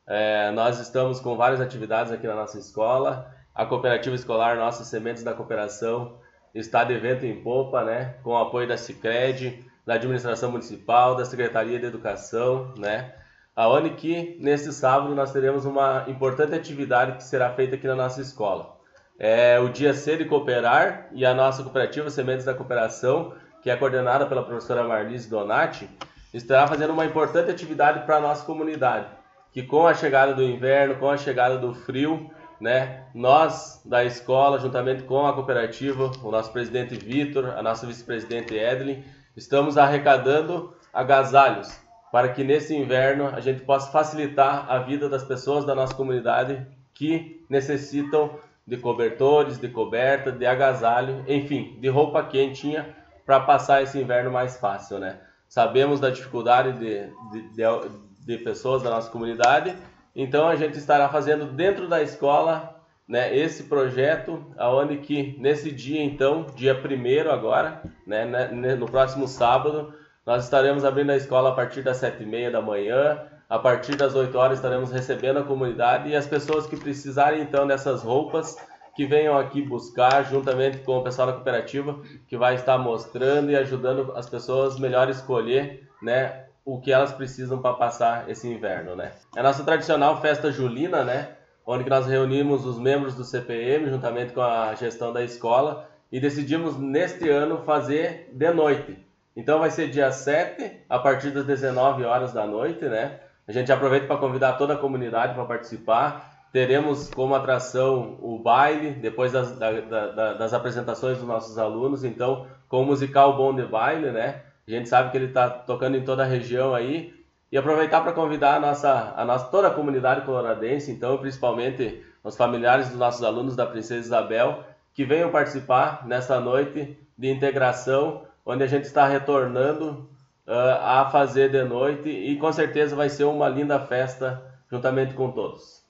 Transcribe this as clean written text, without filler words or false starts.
Nós estamos com várias atividades aqui na nossa escola. A cooperativa escolar Nossas Sementes da Cooperação está de vento em popa, né? Com o apoio da Sicredi, da administração municipal, da Secretaria de Educação, né? Aonde que neste sábado nós teremos uma importante atividade que será feita aqui na nossa escola. É o Dia C de Cooperar, e a nossa cooperativa Sementes da Cooperação, que é coordenada pela professora Marlise Donati, estará fazendo uma importante atividade para a nossa comunidade, que com a chegada do inverno, com a chegada do frio, né, nós da escola, juntamente com a cooperativa, o nosso presidente Vitor, a nossa vice-presidente Edlin, estamos arrecadando agasalhos para que nesse inverno a gente possa facilitar a vida das pessoas da nossa comunidade que necessitam de cobertores, de coberta, de agasalho, enfim, de roupa quentinha para passar esse inverno mais fácil, né? Sabemos da dificuldade de pessoas da nossa comunidade, então a gente estará fazendo dentro da escola, né, esse projeto, aonde que nesse dia, então, dia 1º agora, né, no próximo sábado, nós estaremos abrindo a escola a partir das 7h30 da manhã, a partir das 8 horas estaremos recebendo a comunidade e as pessoas que precisarem então dessas roupas, que venham aqui buscar, juntamente com o pessoal da cooperativa, que vai estar mostrando e ajudando as pessoas melhor escolher, né, o que elas precisam para passar esse inverno, né. É a nossa tradicional festa julina, né, onde que nós reunimos os membros do CPM, juntamente com a gestão da escola, e decidimos neste ano fazer de noite. Então vai ser dia 7, a partir das 19 horas da noite, né? A gente aproveita para convidar toda a comunidade para participar. Teremos como atração o baile, depois das apresentações dos nossos alunos, então com o musical Bom de Baile, né? A gente sabe que ele está tocando em toda a região aí. E aproveitar para convidar toda a comunidade coloradense, então principalmente os familiares dos nossos alunos da Princesa Isabel, que venham participar nessa noite de integração, onde a gente está retornando a fazer de noite, e com certeza vai ser uma linda festa juntamente com todos.